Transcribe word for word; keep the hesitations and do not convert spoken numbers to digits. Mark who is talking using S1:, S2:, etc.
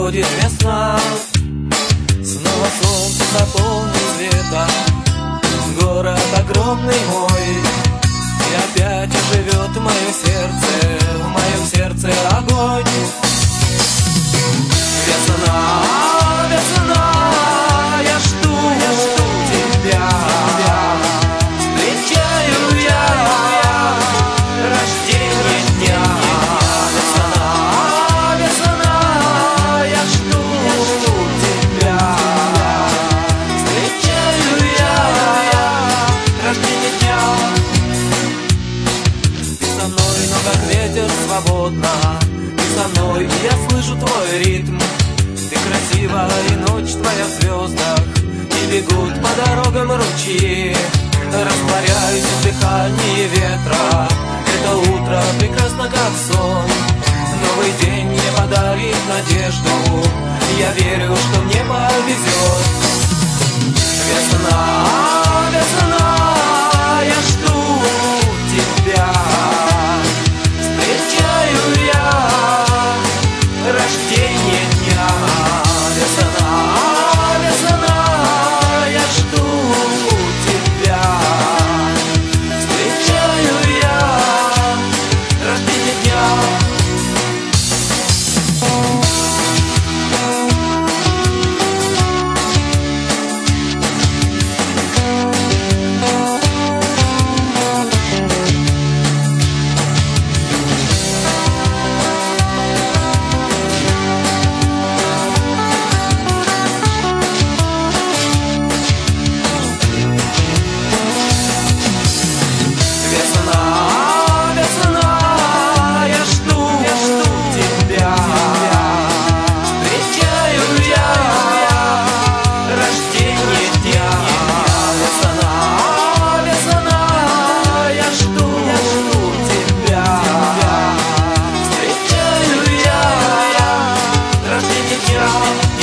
S1: приходит весна, снова солнце заполнит светом город огромный мой. И опять оживет мое сердце, в моем сердце огонь. Весна, весна, я жду, я жду тебя, встречаю я рождение дня. Весна, весна, я жду, я жду тебя, встречаю я рождение дня. Ты со мной, но как ветер свободно, ты со мной, и я слышу твой ритм. Ты красива, и ночь твоя в звездах, и бегут по дорогам ручьи. Растворяюсь в дыхании ветра, это утро прекрасно как сон. Новый день мне подарит надежду, я верю, что мне повезет. Весна, весна, я жду тебя, встречаю я рождение дня. Весна, весна, я жду тебя, встречаю я рождение дня. Yeah.